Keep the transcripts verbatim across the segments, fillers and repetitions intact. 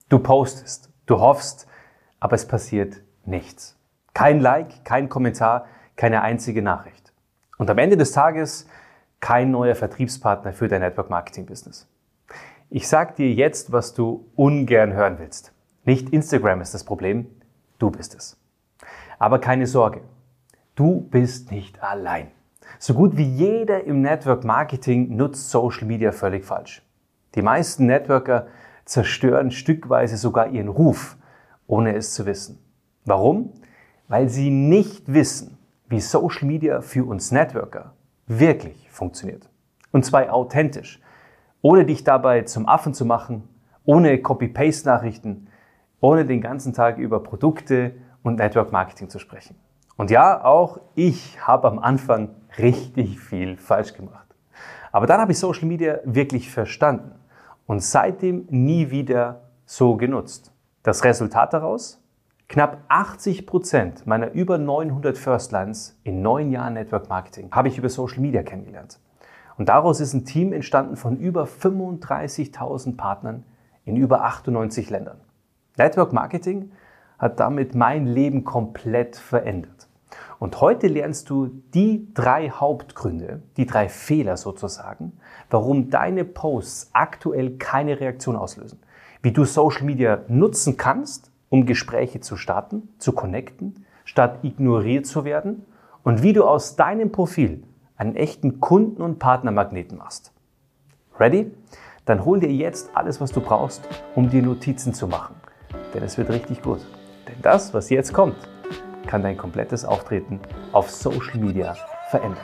Du postest, du hoffst, aber es passiert nichts. Kein Like, kein Kommentar, keine einzige Nachricht. Und am Ende des Tages kein neuer Vertriebspartner für dein Network-Marketing-Business. Ich sage dir jetzt, was du ungern hören willst. Nicht Instagram ist das Problem, du bist es. Aber keine Sorge, du bist nicht allein. So gut wie jeder im Network-Marketing nutzt Social Media völlig falsch. Die meisten Networker zerstören stückweise sogar ihren Ruf, ohne es zu wissen. Warum? Weil sie nicht wissen, wie Social Media für uns Networker wirklich funktioniert. Und zwar authentisch, ohne dich dabei zum Affen zu machen, ohne Copy-Paste-Nachrichten, ohne den ganzen Tag über Produkte und Network-Marketing zu sprechen. Und ja, auch ich habe am Anfang richtig viel falsch gemacht. Aber dann habe ich Social Media wirklich verstanden und seitdem nie wieder so genutzt. Das Resultat daraus? Knapp achtzig Prozent meiner über neunhundert Firstlines in neun Jahren Network Marketing habe ich über Social Media kennengelernt. Und daraus ist ein Team entstanden von über fünfunddreißigtausend Partnern in über achtundneunzig Ländern. Network Marketing hat damit mein Leben komplett verändert. Und heute lernst du die drei Hauptgründe, die drei Fehler sozusagen, warum deine Posts aktuell keine Reaktion auslösen. Wie du Social Media nutzen kannst, um Gespräche zu starten, zu connecten, statt ignoriert zu werden. Und wie du aus deinem Profil einen echten Kunden- und Partnermagneten machst. Ready? Dann hol dir jetzt alles, was du brauchst, um dir Notizen zu machen. Denn es wird richtig gut. Denn das, was jetzt kommt, kann dein komplettes Auftreten auf Social Media verändern.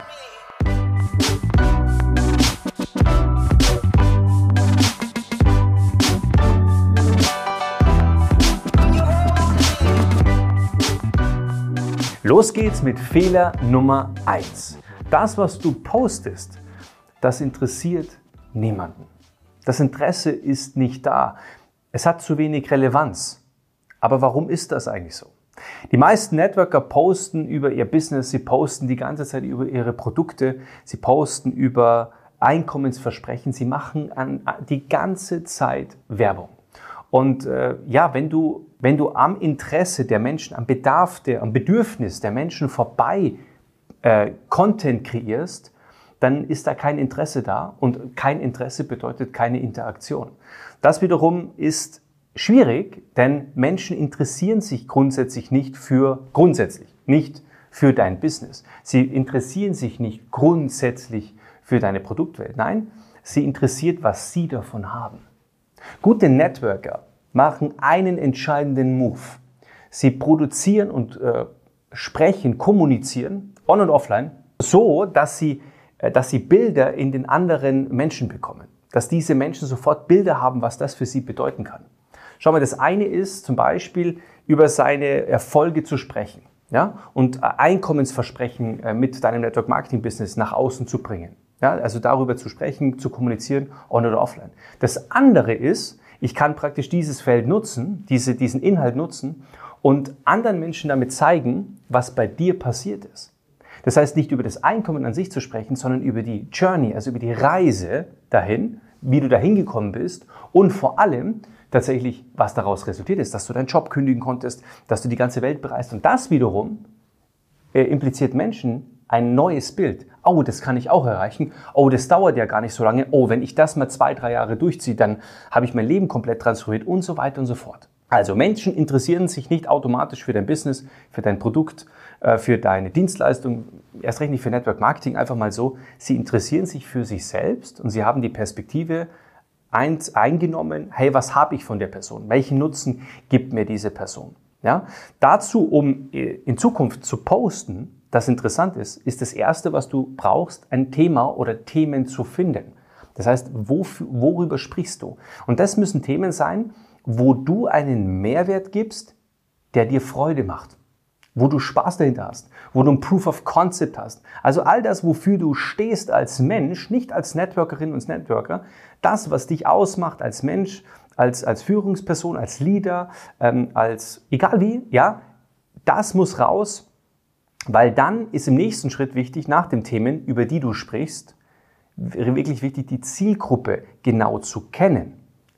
Los geht's mit Fehler Nummer eins. Das, was du postest, das interessiert niemanden. Das Interesse ist nicht da. Es hat zu wenig Relevanz. Aber warum ist das eigentlich so? Die meisten Networker posten über ihr Business, sie posten die ganze Zeit über ihre Produkte, sie posten über Einkommensversprechen, sie machen an, die ganze Zeit Werbung. Und äh, ja, wenn du, wenn du am Interesse der Menschen, am Bedarf, der, am Bedürfnis der Menschen vorbei äh, Content kreierst, dann ist da kein Interesse da und kein Interesse bedeutet keine Interaktion. Das wiederum ist schwierig, denn Menschen interessieren sich grundsätzlich nicht für, grundsätzlich nicht für dein Business. Sie interessieren sich nicht grundsätzlich für deine Produktwelt. Nein, sie interessiert, was sie davon haben. Gute Networker machen einen entscheidenden Move. Sie produzieren und äh, sprechen, kommunizieren, on und offline, so, dass sie, äh, dass sie Bilder in den anderen Menschen bekommen. Dass diese Menschen sofort Bilder haben, was das für sie bedeuten kann. Schau mal, das eine ist zum Beispiel, über seine Erfolge zu sprechen, ja, und Einkommensversprechen äh, mit deinem Network-Marketing-Business nach außen zu bringen. Ja, also darüber zu sprechen, zu kommunizieren, on oder offline. Das andere ist, ich kann praktisch dieses Feld nutzen, diese, diesen Inhalt nutzen und anderen Menschen damit zeigen, was bei dir passiert ist. Das heißt, nicht über das Einkommen an sich zu sprechen, sondern über die Journey, also über die Reise dahin, wie du dahin gekommen bist und vor allem tatsächlich, was daraus resultiert ist, dass du deinen Job kündigen konntest, dass du die ganze Welt bereist. Und das wiederum äh, impliziert Menschen ein neues Bild. Oh, das kann ich auch erreichen. Oh, das dauert ja gar nicht so lange. Oh, wenn ich das mal zwei, drei Jahre durchziehe, dann habe ich mein Leben komplett transformiert und so weiter und so fort. Also Menschen interessieren sich nicht automatisch für dein Business, für dein Produkt, für deine Dienstleistung, erst recht nicht für Network Marketing, einfach mal so. Sie interessieren sich für sich selbst und sie haben die Perspektive eins eingenommen, hey, was habe ich von der Person? Welchen Nutzen gibt mir diese Person? Ja? Dazu, um in Zukunft zu posten, das interessant ist, ist das Erste, was du brauchst, ein Thema oder Themen zu finden. Das heißt, wofür, worüber sprichst du? Und das müssen Themen sein, wo du einen Mehrwert gibst, der dir Freude macht, wo du Spaß dahinter hast, wo du ein Proof of Concept hast. Also all das, wofür du stehst als Mensch, nicht als Networkerin und Networker, das, was dich ausmacht als Mensch, als, als Führungsperson, als Leader, ähm, als egal wie, ja, das muss raus. Weil dann ist im nächsten Schritt wichtig, nach den Themen, über die du sprichst, wirklich wichtig, die Zielgruppe genau zu kennen.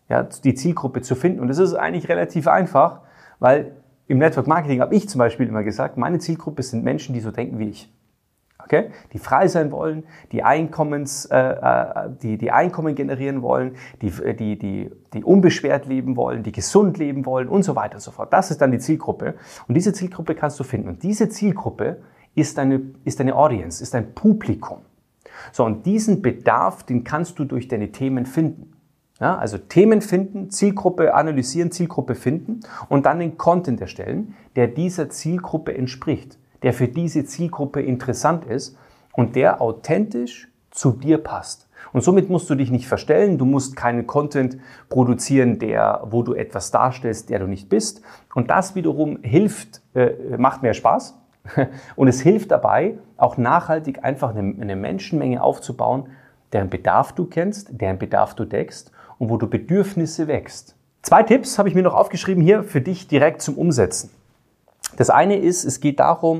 ja, die Zielgruppe zu finden. Und das ist eigentlich relativ einfach, weil im Network Marketing habe ich zum Beispiel immer gesagt, meine Zielgruppe sind Menschen, die so denken wie ich. Okay? Die frei sein wollen, die, Einkommens, äh, die, die Einkommen generieren wollen, die, die, die, die unbeschwert leben wollen, die gesund leben wollen und so weiter und so fort. Das ist dann die Zielgruppe. Und diese Zielgruppe kannst du finden. Und diese Zielgruppe ist eine, ist eine Audience, ist ein Publikum. So, und diesen Bedarf, den kannst du durch deine Themen finden. Ja, also Themen finden, Zielgruppe analysieren, Zielgruppe finden und dann den Content erstellen, der dieser Zielgruppe entspricht, der für diese Zielgruppe interessant ist und der authentisch zu dir passt. Und somit musst du dich nicht verstellen, du musst keinen Content produzieren, der, wo du etwas darstellst, der du nicht bist. Und das wiederum hilft, äh, macht mehr Spaß und es hilft dabei, auch nachhaltig einfach eine, eine Menschenmenge aufzubauen, deren Bedarf du kennst, deren Bedarf du deckst und wo du Bedürfnisse wächst. Zwei Tipps habe ich mir noch aufgeschrieben hier für dich direkt zum Umsetzen. Das eine ist, es geht darum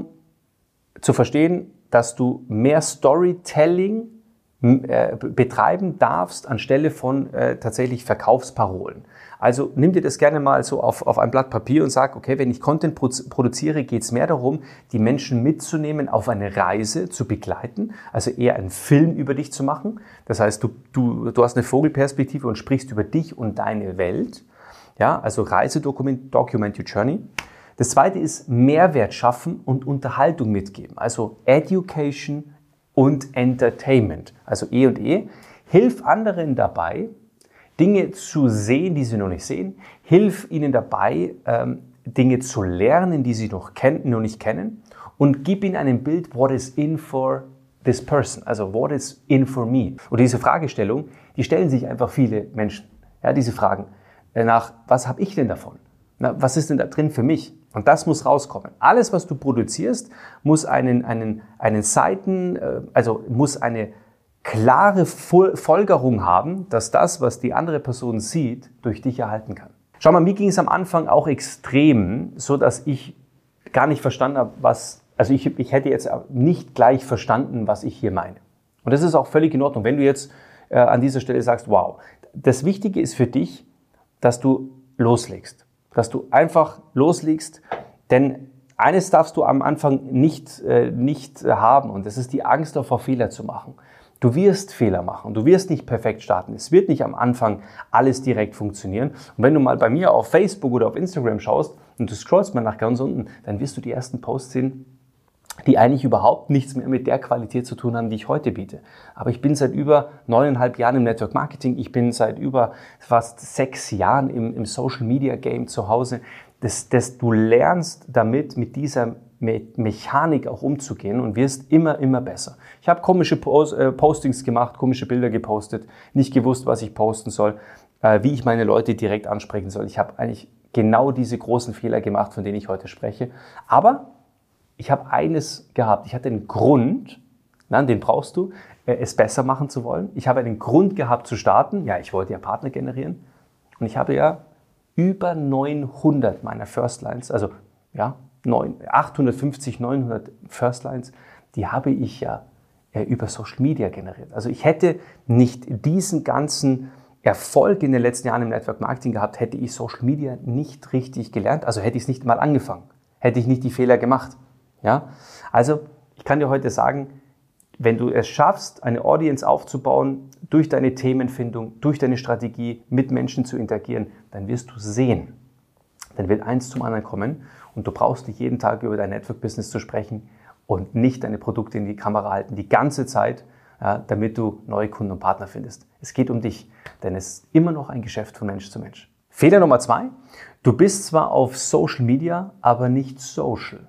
zu verstehen, dass du mehr Storytelling äh, betreiben darfst anstelle von äh, tatsächlich Verkaufsparolen. Also nimm dir das gerne mal so auf, auf ein Blatt Papier und sag, okay, wenn ich Content produziere, geht es mehr darum, die Menschen mitzunehmen, auf eine Reise zu begleiten, also eher einen Film über dich zu machen. Das heißt, du, du, du hast eine Vogelperspektive und sprichst über dich und deine Welt. Ja, also Reisedokument, Document Your Journey. Das zweite ist Mehrwert schaffen und Unterhaltung mitgeben, also Education und Entertainment, also E und E. Hilf anderen dabei, Dinge zu sehen, die sie noch nicht sehen. Hilf ihnen dabei, ähm, Dinge zu lernen, die sie noch, kennen, noch nicht kennen. Und gib ihnen ein Bild, what is in for this person, also what is in for me. Und diese Fragestellung, die stellen sich einfach viele Menschen. Ja, diese Fragen nach, was habe ich denn davon? Na, was ist denn da drin für mich? Und das muss rauskommen. Alles, was du produzierst, muss einen, einen, einen Seiten, also muss eine klare Folgerung haben, dass das, was die andere Person sieht, durch dich erhalten kann. Schau mal, mir ging es am Anfang auch extrem, so dass ich gar nicht verstanden habe, was, also ich, ich hätte jetzt nicht gleich verstanden, was ich hier meine. Und das ist auch völlig in Ordnung, wenn du jetzt äh, an dieser Stelle sagst, wow, das Wichtige ist für dich, dass du loslegst. Dass du einfach loslegst, denn eines darfst du am Anfang nicht, äh, nicht haben und das ist die Angst davor, Fehler zu machen. Du wirst Fehler machen, du wirst nicht perfekt starten. Es wird nicht am Anfang alles direkt funktionieren. Und wenn du mal bei mir auf Facebook oder auf Instagram schaust und du scrollst mal nach ganz unten, dann wirst du die ersten Posts sehen, die eigentlich überhaupt nichts mehr mit der Qualität zu tun haben, die ich heute biete. Aber ich bin seit über neuneinhalb Jahren im Network Marketing, ich bin seit über fast sechs Jahren im, im Social Media Game zu Hause. Das, das, du lernst damit, mit dieser Mechanik auch umzugehen und wirst immer, immer besser. Ich habe komische Post, äh, Postings gemacht, komische Bilder gepostet, nicht gewusst, was ich posten soll, äh, wie ich meine Leute direkt ansprechen soll. Ich habe eigentlich genau diese großen Fehler gemacht, von denen ich heute spreche. Aber ich habe eines gehabt. Ich hatte einen Grund, na, den brauchst du, es besser machen zu wollen. Ich habe einen Grund gehabt zu starten. Ja, ich wollte ja Partner generieren. Und ich habe ja über neunhundert meiner Firstlines, also ja, achthundertfünfzig, neunhundert Firstlines, die habe ich ja über Social Media generiert. Also ich hätte nicht diesen ganzen Erfolg in den letzten Jahren im Network Marketing gehabt, hätte ich Social Media nicht richtig gelernt. Also hätte ich es nicht mal angefangen. Hätte ich nicht die Fehler gemacht. Ja, also ich kann dir heute sagen, wenn du es schaffst, eine Audience aufzubauen, durch deine Themenfindung, durch deine Strategie, mit Menschen zu interagieren, dann wirst du sehen, dann wird eins zum anderen kommen und du brauchst nicht jeden Tag über dein Network-Business zu sprechen und nicht deine Produkte in die Kamera halten, die ganze Zeit, ja, damit du neue Kunden und Partner findest. Es geht um dich, denn es ist immer noch ein Geschäft von Mensch zu Mensch. Fehler Nummer zwei, du bist zwar auf Social Media, aber nicht social.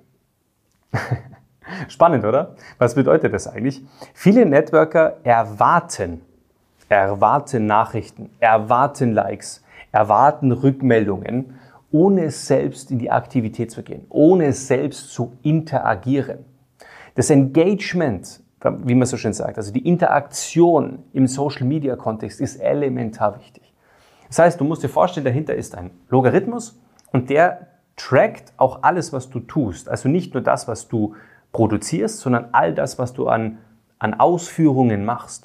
Spannend, oder? Was bedeutet das eigentlich? Viele Networker erwarten, erwarten Nachrichten, erwarten Likes, erwarten Rückmeldungen, ohne es selbst in die Aktivität zu gehen, ohne es selbst zu interagieren. Das Engagement, wie man so schön sagt, also die Interaktion im Social-Media-Kontext ist elementar wichtig. Das heißt, du musst dir vorstellen, dahinter ist ein Logarithmus und der trackt auch alles, was du tust. Also nicht nur das, was du produzierst, sondern all das, was du an, an Ausführungen machst.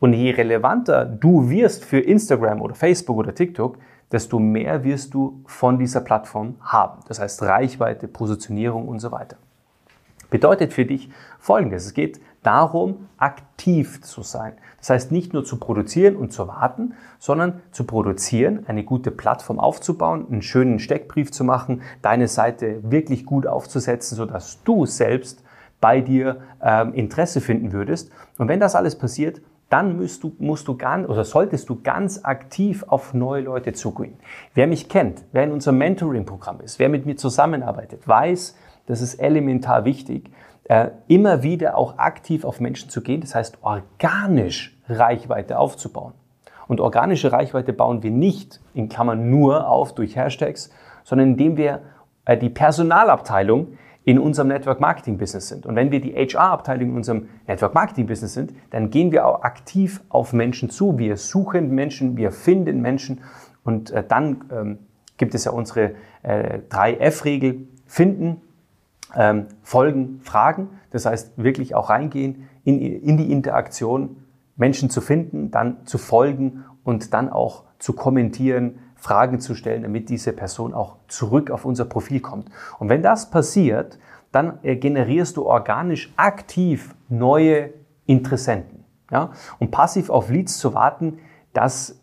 Und je relevanter du wirst für Instagram oder Facebook oder TikTok, desto mehr wirst du von dieser Plattform haben. Das heißt Reichweite, Positionierung und so weiter. Bedeutet für dich Folgendes: Es geht darum, aktiv zu sein. Das heißt nicht nur zu produzieren und zu warten, sondern zu produzieren, eine gute Plattform aufzubauen, einen schönen Steckbrief zu machen, deine Seite wirklich gut aufzusetzen, sodass du selbst bei dir ähm, Interesse finden würdest. Und wenn das alles passiert, dann musst du, musst du ganz, oder solltest du ganz aktiv auf neue Leute zugehen. Wer mich kennt, wer in unserem Mentoring-Programm ist, wer mit mir zusammenarbeitet, weiß, das ist elementar wichtig, äh, immer wieder auch aktiv auf Menschen zu gehen, das heißt organisch Reichweite aufzubauen. Und organische Reichweite bauen wir nicht, in Klammern nur auf durch Hashtags, sondern indem wir äh, die Personalabteilung in unserem Network Marketing Business sind. Und wenn wir die H R-Abteilung in unserem Network Marketing Business sind, dann gehen wir auch aktiv auf Menschen zu. Wir suchen Menschen, wir finden Menschen und äh, dann ähm, gibt es ja unsere äh, drei F-Regel: Finden, ähm, Folgen, Fragen. Das heißt, wirklich auch reingehen in, in die Interaktion, Menschen zu finden, dann zu folgen und dann auch zu kommentieren, Fragen zu stellen, damit diese Person auch zurück auf unser Profil kommt. Und wenn das passiert, dann äh, generierst du organisch aktiv neue Interessenten. Ja? Und passiv auf Leads zu warten, das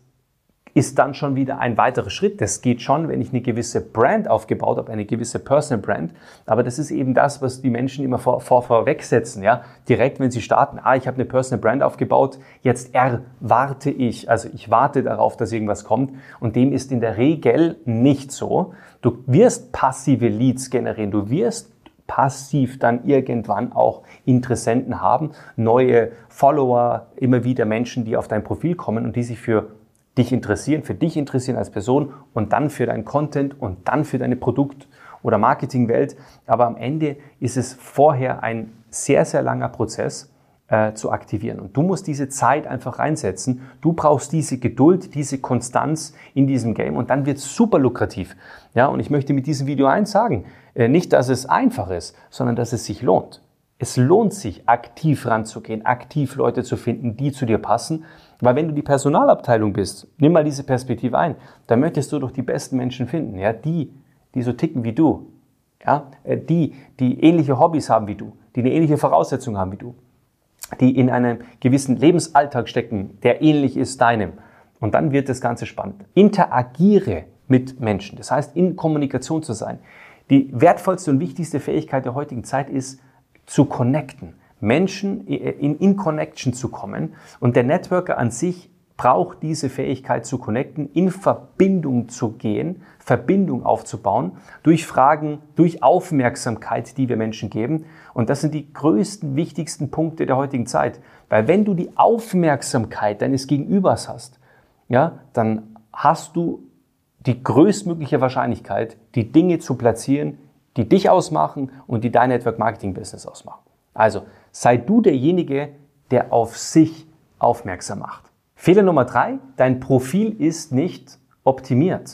ist dann schon wieder ein weiterer Schritt. Das geht schon, wenn ich eine gewisse Brand aufgebaut habe, eine gewisse Personal Brand. Aber das ist eben das, was die Menschen immer vor, vor, vorwegsetzen. Ja? Direkt, wenn sie starten, ah, ich habe eine Personal Brand aufgebaut, jetzt erwarte ich, also ich warte darauf, dass irgendwas kommt. Und dem ist in der Regel nicht so. Du wirst passive Leads generieren, du wirst passiv dann irgendwann auch Interessenten haben, neue Follower, immer wieder Menschen, die auf dein Profil kommen und die sich für dich interessieren, für dich interessieren als Person und dann für dein Content und dann für deine Produkt- oder Marketingwelt. Aber am Ende ist es vorher ein sehr, sehr langer Prozess äh, zu aktivieren. Und du musst diese Zeit einfach reinsetzen. Du brauchst diese Geduld, diese Konstanz in diesem Game und dann wird es super lukrativ. Ja, und ich möchte mit diesem Video eins sagen, äh, nicht, dass es einfach ist, sondern dass es sich lohnt. Es lohnt sich, aktiv ranzugehen, aktiv Leute zu finden, die zu dir passen. Weil wenn du die Personalabteilung bist, nimm mal diese Perspektive ein, dann möchtest du doch die besten Menschen finden, ja, die, die so ticken wie du, ja, die, die ähnliche Hobbys haben wie du, die eine ähnliche Voraussetzung haben wie du, die in einem gewissen Lebensalltag stecken, der ähnlich ist deinem. Und dann wird das Ganze spannend. Interagiere mit Menschen, das heißt, in Kommunikation zu sein. Die wertvollste und wichtigste Fähigkeit der heutigen Zeit ist, zu connecten. Menschen in, in Connection zu kommen. Und der Networker an sich braucht diese Fähigkeit zu connecten, in Verbindung zu gehen, Verbindung aufzubauen, durch Fragen, durch Aufmerksamkeit, die wir Menschen geben. Und das sind die größten, wichtigsten Punkte der heutigen Zeit. Weil wenn du die Aufmerksamkeit deines Gegenübers hast, ja, dann hast du die größtmögliche Wahrscheinlichkeit, die Dinge zu platzieren, die dich ausmachen und die dein Network Marketing Business ausmachen. Also sei du derjenige, der auf sich aufmerksam macht. Fehler Nummer drei, dein Profil ist nicht optimiert.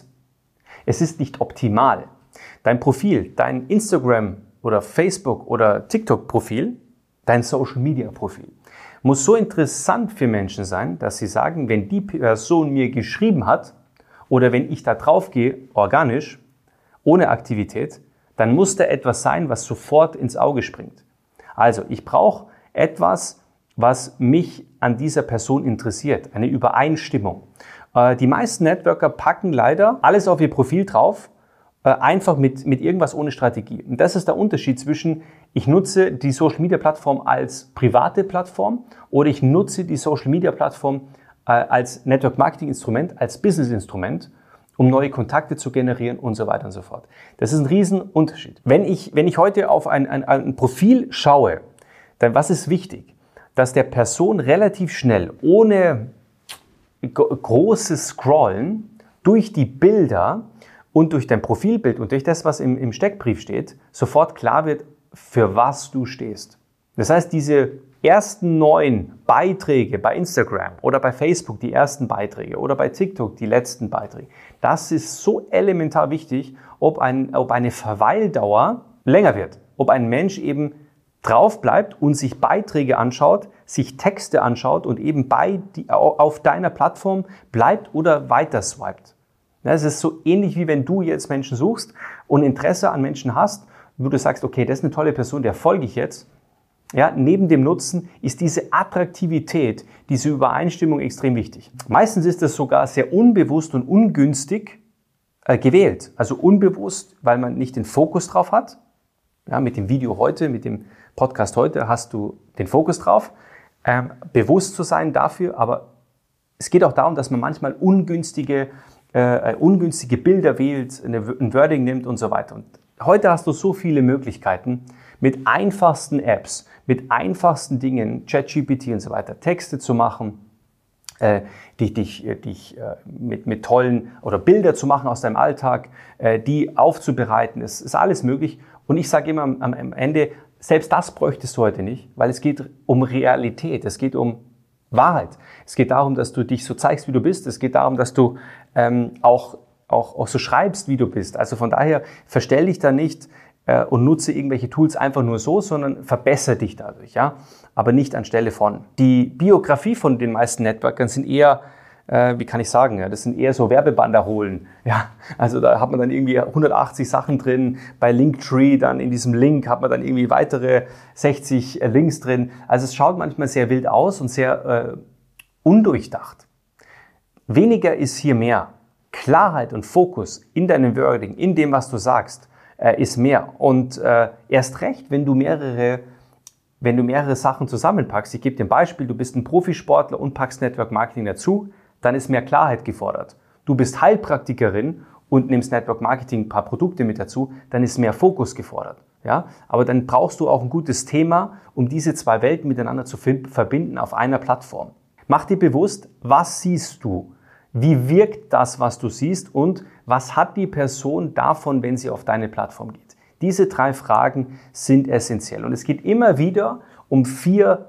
Es ist nicht optimal. Dein Profil, dein Instagram oder Facebook oder TikTok-Profil, dein Social-Media-Profil muss so interessant für Menschen sein, dass sie sagen, wenn die Person mir geschrieben hat oder wenn ich da drauf gehe, organisch, ohne Aktivität, dann muss da etwas sein, was sofort ins Auge springt. Also, ich brauche etwas, was mich an dieser Person interessiert, eine Übereinstimmung. Äh, die meisten Networker packen leider alles auf ihr Profil drauf, äh, einfach mit, mit irgendwas ohne Strategie. Und das ist der Unterschied zwischen, ich nutze die Social-Media-Plattform als private Plattform oder ich nutze die Social-Media-Plattform äh, als Network-Marketing-Instrument, als Business-Instrument, um neue Kontakte zu generieren und so weiter und so fort. Das ist ein Riesenunterschied. Wenn ich, wenn ich heute auf ein, ein, ein Profil schaue, dann was ist wichtig? Dass der Person relativ schnell, ohne großes Scrollen, durch die Bilder und durch dein Profilbild und durch das, was im, im Steckbrief steht, sofort klar wird, für was du stehst. Das heißt, diese ersten neun Beiträge bei Instagram oder bei Facebook, die ersten Beiträge oder bei TikTok, die letzten Beiträge, das ist so elementar wichtig, ob, ein, ob eine Verweildauer länger wird, ob ein Mensch eben drauf bleibt und sich Beiträge anschaut, sich Texte anschaut und eben bei die, auf deiner Plattform bleibt oder weiter swiped. Ja, es ist so ähnlich wie wenn du jetzt Menschen suchst und Interesse an Menschen hast, wo du sagst, okay, das ist eine tolle Person, der folge ich jetzt. Ja, neben dem Nutzen ist diese Attraktivität, diese Übereinstimmung extrem wichtig. Meistens ist das sogar sehr unbewusst und ungünstig äh, gewählt. Also unbewusst, weil man nicht den Fokus drauf hat. Ja, mit dem Video heute, mit dem Podcast heute hast du den Fokus drauf, ähm, bewusst zu sein dafür, aber es geht auch darum, dass man manchmal ungünstige, äh, ungünstige Bilder wählt, eine, ein Wording nimmt und so weiter. Und heute hast du so viele Möglichkeiten, mit einfachsten Apps, mit einfachsten Dingen, ChatGPT und so weiter, Texte zu machen, äh, dich, dich, dich äh, mit, mit tollen oder Bilder zu machen aus deinem Alltag, äh, die aufzubereiten. Es ist alles möglich. Und ich sage immer am, am Ende, selbst das bräuchtest du heute nicht, weil es geht um Realität, es geht um Wahrheit. Es geht darum, dass du dich so zeigst, wie du bist. Es geht darum, dass du ähm, auch, auch, auch so schreibst, wie du bist. Also von daher verstell dich da nicht äh, und nutze irgendwelche Tools einfach nur so, sondern verbessere dich dadurch, ja, aber nicht anstelle von. Die Biografie von den meisten Networkern sind eher, äh, wie kann ich sagen, ja, das sind eher so Werbebanner holen. Ja, also da hat man dann irgendwie hundertachtzig Sachen drin. Bei Linktree dann in diesem Link hat man dann irgendwie weitere sechzig äh, Links drin. Also es schaut manchmal sehr wild aus und sehr äh, undurchdacht. Weniger ist hier mehr. Klarheit und Fokus in deinem Wording, in dem, was du sagst, äh, ist mehr. Und äh, erst recht, wenn du mehrere wenn du mehrere Sachen zusammenpackst. Ich gebe dir ein Beispiel, du bist ein Profisportler und packst Network Marketing dazu, dann ist mehr Klarheit gefordert. Du bist Heilpraktikerin und nimmst Network Marketing ein paar Produkte mit dazu, dann ist mehr Fokus gefordert. Ja? Aber dann brauchst du auch ein gutes Thema, um diese zwei Welten miteinander zu verbinden auf einer Plattform. Mach dir bewusst, was siehst du? Wie wirkt das, was du siehst und was hat die Person davon, wenn sie auf deine Plattform geht? Diese drei Fragen sind essentiell. Und es geht immer wieder um vier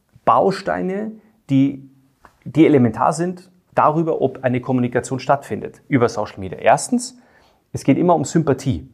Bausteine, die, die elementar sind, darüber, ob eine Kommunikation stattfindet über Social Media. Erstens, es geht immer um Sympathie.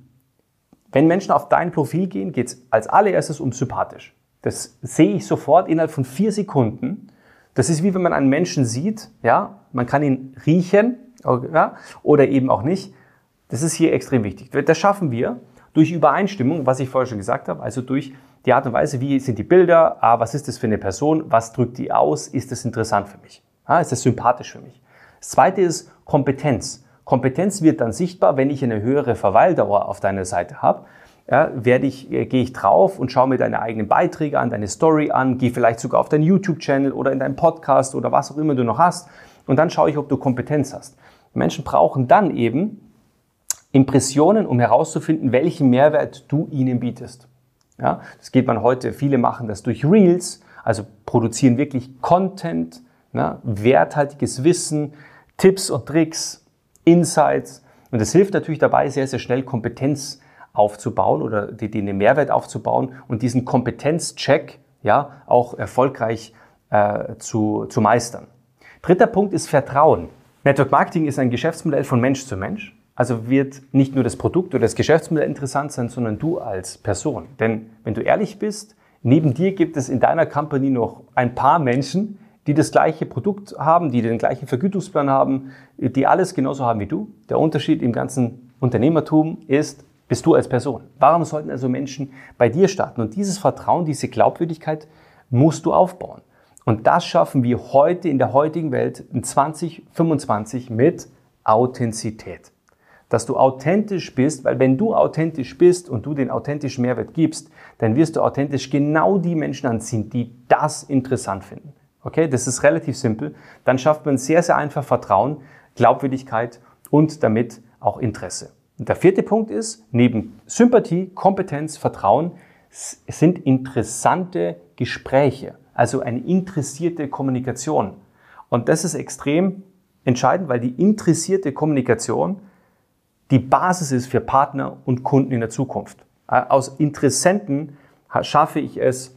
Wenn Menschen auf dein Profil gehen, geht es als allererstes um sympathisch. Das sehe ich sofort innerhalb von vier Sekunden. Das ist wie wenn man einen Menschen sieht, ja, man kann ihn riechen, ja, oder eben auch nicht. Das ist hier extrem wichtig. Das schaffen wir durch Übereinstimmung, was ich vorher schon gesagt habe, also durch die Art und Weise, wie sind die Bilder, ah, was ist das für eine Person, was drückt die aus, ist das interessant für mich, ah, ist das sympathisch für mich. Das zweite ist Kompetenz. Kompetenz wird dann sichtbar, wenn ich eine höhere Verweildauer auf deiner Seite habe. Ja, werde ich, äh, gehe ich drauf und schaue mir deine eigenen Beiträge an, deine Story an, gehe vielleicht sogar auf deinen YouTube-Channel oder in deinen Podcast oder was auch immer du noch hast und dann schaue ich, ob du Kompetenz hast. Die Menschen brauchen dann eben Impressionen, um herauszufinden, welchen Mehrwert du ihnen bietest. Ja, das geht man heute, viele machen das durch Reels, also produzieren wirklich Content, ja, werthaltiges Wissen, Tipps und Tricks, Insights und das hilft natürlich dabei, sehr, sehr schnell Kompetenz aufzubauen oder den Mehrwert aufzubauen und diesen Kompetenzcheck ja auch erfolgreich äh, zu, zu meistern. Dritter Punkt ist Vertrauen. Network Marketing ist ein Geschäftsmodell von Mensch zu Mensch. Also wird nicht nur das Produkt oder das Geschäftsmodell interessant sein, sondern du als Person. Denn wenn du ehrlich bist, neben dir gibt es in deiner Company noch ein paar Menschen, die das gleiche Produkt haben, die den gleichen Vergütungsplan haben, die alles genauso haben wie du. Der Unterschied im ganzen Unternehmertum ist, bist du als Person. Warum sollten also Menschen bei dir starten? Und dieses Vertrauen, diese Glaubwürdigkeit musst du aufbauen. Und das schaffen wir heute in der heutigen Welt in zwanzig fünfundzwanzig mit Authentizität. Dass du authentisch bist, weil wenn du authentisch bist und du den authentischen Mehrwert gibst, dann wirst du authentisch genau die Menschen anziehen, die das interessant finden. Okay, das ist relativ simpel. Dann schafft man sehr, sehr einfach Vertrauen, Glaubwürdigkeit und damit auch Interesse. Und der vierte Punkt ist, neben Sympathie, Kompetenz, Vertrauen, sind interessante Gespräche, also eine interessierte Kommunikation. Und das ist extrem entscheidend, weil die interessierte Kommunikation die Basis ist für Partner und Kunden in der Zukunft. Aus Interessenten schaffe ich es,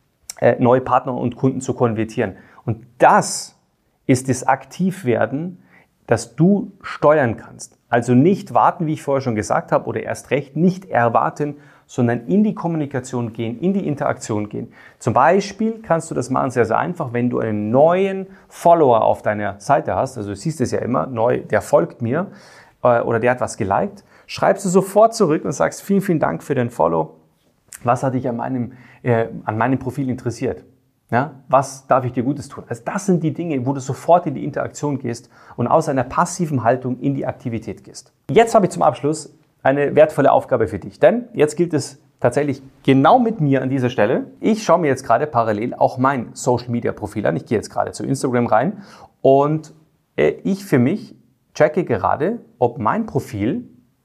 neue Partner und Kunden zu konvertieren. Und das ist das Aktivwerden, das du steuern kannst. Also nicht warten, wie ich vorher schon gesagt habe, oder erst recht nicht erwarten, sondern in die Kommunikation gehen, in die Interaktion gehen. Zum Beispiel kannst du das machen sehr, sehr einfach, wenn du einen neuen Follower auf deiner Seite hast, also du siehst es ja immer, neu, der folgt mir äh, oder der hat was geliked, schreibst du sofort zurück und sagst, vielen, vielen Dank für den Follow. Was hat dich an meinem, äh, an meinem Profil interessiert? Ja, was darf ich dir Gutes tun? Also das sind die Dinge, wo du sofort in die Interaktion gehst und aus einer passiven Haltung in die Aktivität gehst. Jetzt habe ich zum Abschluss eine wertvolle Aufgabe für dich, denn jetzt gilt es tatsächlich genau mit mir an dieser Stelle. Ich schaue mir jetzt gerade parallel auch mein Social-Media-Profil an. Ich gehe jetzt gerade zu Instagram rein und ich für mich checke gerade, ob mein Profil,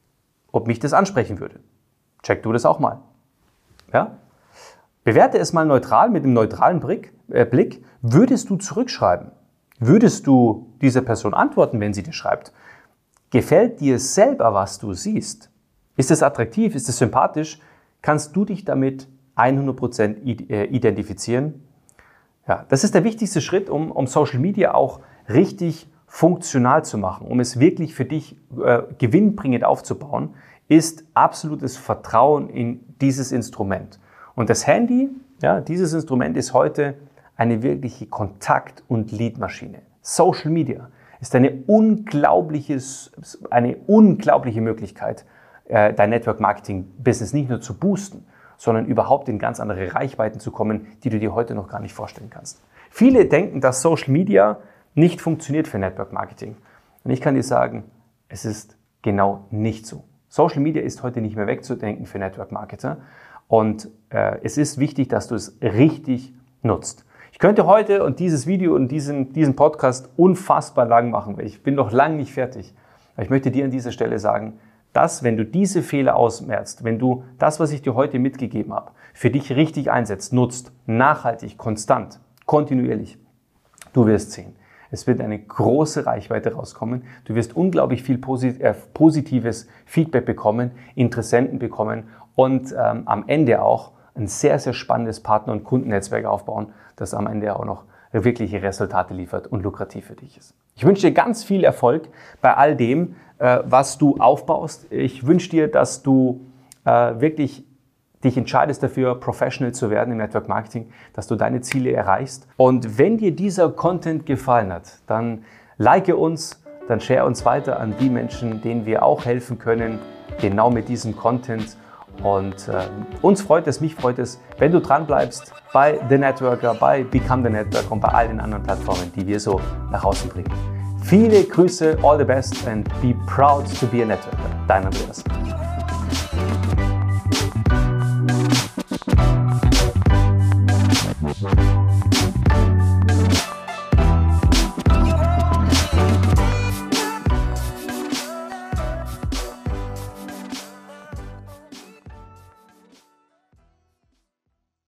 ob mich das ansprechen würde. Check du das auch mal. Ja? Bewerte es mal neutral, mit einem neutralen Blick, äh, Blick. Würdest du zurückschreiben? Würdest du dieser Person antworten, wenn sie dir schreibt? Gefällt dir selber, was du siehst? Ist es attraktiv? Ist es sympathisch? Kannst du dich damit hundert Prozent identifizieren? Ja, das ist der wichtigste Schritt, um, um Social Media auch richtig funktional zu machen, um es wirklich für dich äh, gewinnbringend aufzubauen, ist absolutes Vertrauen in dieses Instrument. Und das Handy, ja, dieses Instrument ist heute eine wirkliche Kontakt- und Leadmaschine. Social Media ist eine, unglaubliches, eine unglaubliche Möglichkeit, äh, dein Network-Marketing-Business nicht nur zu boosten, sondern überhaupt in ganz andere Reichweiten zu kommen, die du dir heute noch gar nicht vorstellen kannst. Viele denken, dass Social Media nicht funktioniert für Network-Marketing. Und ich kann dir sagen, es ist genau nicht so. Social Media ist heute nicht mehr wegzudenken für Network-Marketer. Und äh, es ist wichtig, dass du es richtig nutzt. Ich könnte heute und dieses Video und diesen, diesen Podcast unfassbar lang machen, weil ich bin noch lange nicht fertig. Aber ich möchte dir an dieser Stelle sagen, dass wenn du diese Fehler ausmerzt, wenn du das, was ich dir heute mitgegeben habe, für dich richtig einsetzt, nutzt, nachhaltig, konstant, kontinuierlich, du wirst sehen. Es wird eine große Reichweite rauskommen. Du wirst unglaublich viel posit- äh, positives Feedback bekommen, Interessenten bekommen und ähm, am Ende auch ein sehr, sehr spannendes Partner- und Kundennetzwerk aufbauen, das am Ende auch noch wirkliche Resultate liefert und lukrativ für dich ist. Ich wünsche dir ganz viel Erfolg bei all dem, äh, was du aufbaust. Ich wünsche dir, dass du äh, wirklich dich entscheidest dafür, professional zu werden im Network Marketing, dass du deine Ziele erreichst. Und wenn dir dieser Content gefallen hat, dann like uns, dann share uns weiter an die Menschen, denen wir auch helfen können, genau mit diesem Content. Und äh, uns freut es, mich freut es, wenn du dran bleibst bei The Networker, bei Become the Network und bei all den anderen Plattformen, die wir so nach außen bringen. Viele Grüße, all the best and be proud to be a Networker. Dein Andreas. We'll be right back.